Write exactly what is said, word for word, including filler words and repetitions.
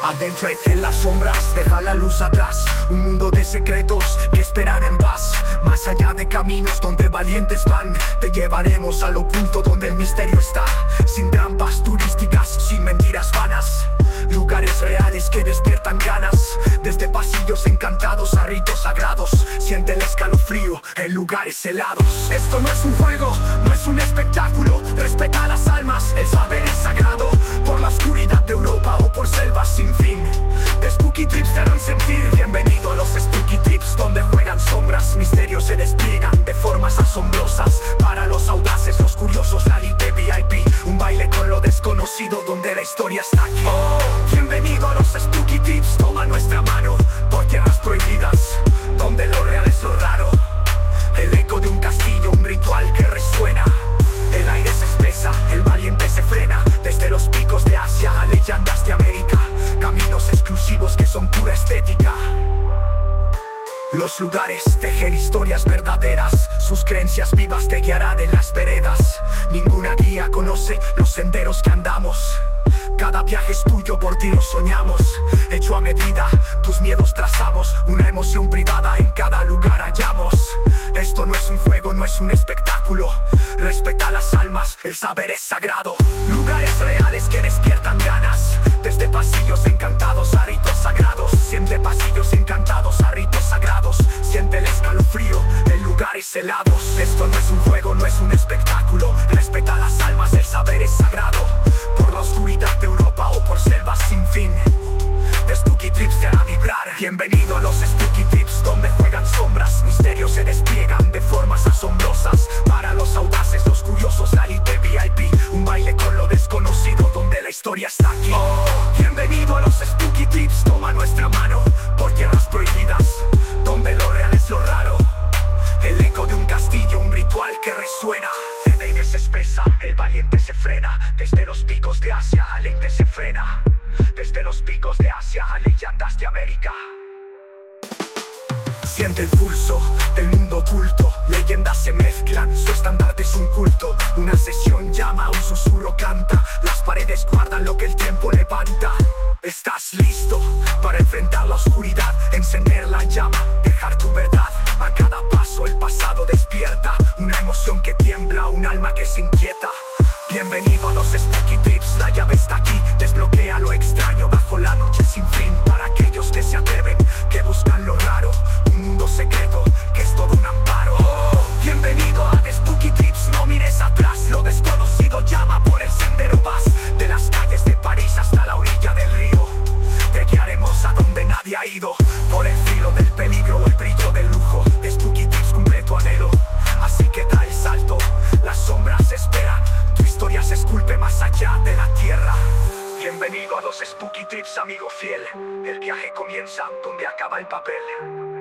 Adéntrate en las sombras, deja la luz atrás. Un mundo de secretos que esperan en paz. Más allá de caminos donde valientes van, te llevaremos al oculto donde el misterio está. Sin trampas turísticas, sin mentiras vanas. Lugares reales que despiertan ganas. Desde pasillos encantados a ritos sagrados. Siente el escalofrío en lugares helados. Esto no es un juego, no es un espectáculo. Respeta las almas, el saber es sagrado. Por la oscuridad de Europa o por selvas sin fin, de Spooky Trips te harán sentir. Bienvenido a los Spooky Trips, donde juegan sombras. Misterios se despliegan de formas asombrosas. Para los audaces, los curiosos, la elite V I P. Un baile con lo desconocido donde la historia está aquí. Oh, bienvenido a los Spooky Trips, toma nuestra mano. Por tierras prohibidas, donde lo real es lo raro. El eco de un castillo, un ritual que resuena. El aire se espesa, el valiente se frena. Desde los picos de Asia a leyendas de América. Caminos exclusivos que son pura estética. Los lugares tejen historias verdaderas. Sus creencias vivas te guiarán en las veredas. Ninguna guía conoce los senderos que andamos. Cada viaje es tuyo, por ti lo soñamos. Hecho a medida, tus miedos trazamos. Una emoción privada en cada lugar hallamos. Esto no es un juego, no es un espectáculo. Respeta las almas, el saber es sagrado. Lugares reales que despiertan ganas. Desde pasillos encantados a ritos sagrados. Siente pasillos encantados a ritos sagrados. Siente el escalofrío en lugares helados. Esto no es un juego, no es un espectáculo. Respeta las almas, el saber es sagrado. Por la oscuridad de Europa o por selvas sin fin, de Spooky Trips te hará vibrar. Bienvenido a los Spooky Trips, donde juegan sombras. Misterios se despliegan de formas asombrosas. Para los audaces, los curiosos, la elite V I P. Un baile con lo desconocido donde la historia está aquí. Oh, bienvenido a los Spooky Trips, toma nuestra mano. Por tierras prohibidas, donde lo real es lo raro. El eco de un castillo, un ritual que resuena. El aire se espesa, el valiente se frena. Desde los picos de Asia, el aire se frena. Desde los picos de Asia a leyendas de América. Siente el pulso del mundo oculto. Leyendas se mezclan, su estandarte es un culto. Una sesión llama, un susurro canta. Las paredes guardan lo que el tiempo levanta. ¿Estás listo para enfrentar la oscuridad? Encender la llama, dejar tu verdad. A cada paso el pasado despierta. Una emoción que tiembla, un alma que se inquieta. Bienvenido a los Spooky Trips, la llave está aquí. Desbloquea lo extraño bajo la noche sin fin. Para aquellos que se atreven, que buscan lo raro. Un mundo secreto, que es todo un amparo. Oh, bienvenido a The Spooky Trips, no mires atrás. Lo desconocido llama, por el sendero vas. De las calles de París hasta la orilla del río, te guiaremos a donde nadie ha ido. Por el filo del peligro o el brillo del lujo, The Spooky Trips cumple tu anhelo. Así que da el salto, las sombras esperan. Tu historia se esculpe más allá de la tierra. Bienvenido a los Spooky Trips, amigo fiel. El viaje comienza donde acaba el papel.